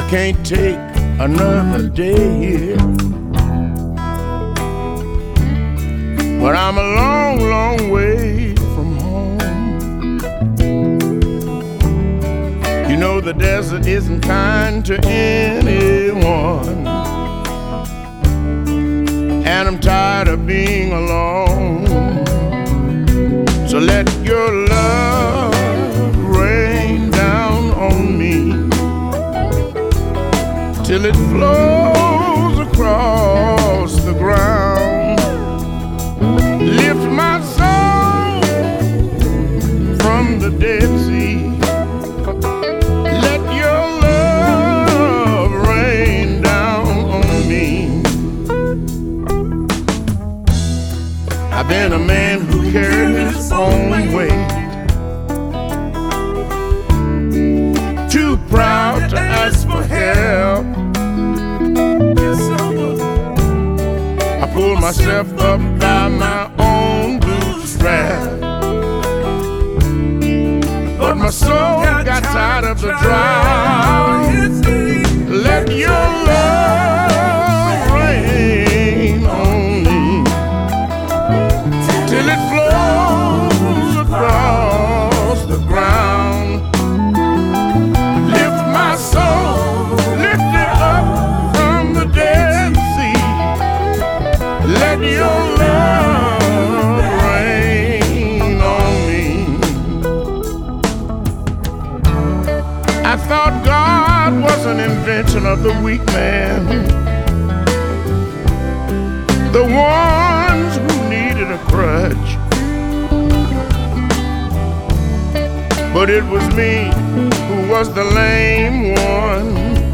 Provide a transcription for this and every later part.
can't take another day here. But I'm a long, long way from home. You know the desert isn't kind to anyone, and I'm tired of being alone. So let your love rain down on me till it flows across the ground. Lift my soul from the Dead Sea. Let your love rain down on me. I've been a man who carried his own weight, too proud to ask for help. I pull myself up by my own bootstrap, but my soul got tired of the drought. Let your love rain on me till it flows across the ground. Lift my soul, lift it up from the Dead Sea. Let your love rain on me. I thought God was an invention of the weak man, the ones who needed a crutch. But it was me who was the lame one.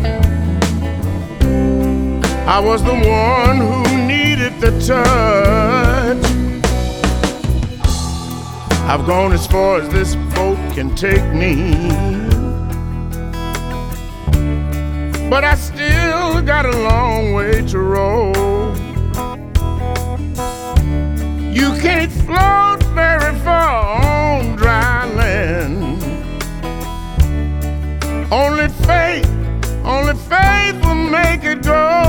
I was the one who needed the touch. I've gone as far as this boat can take me, but I still got a long way to roll. You can't float very far on dry land. Only faith will make it go.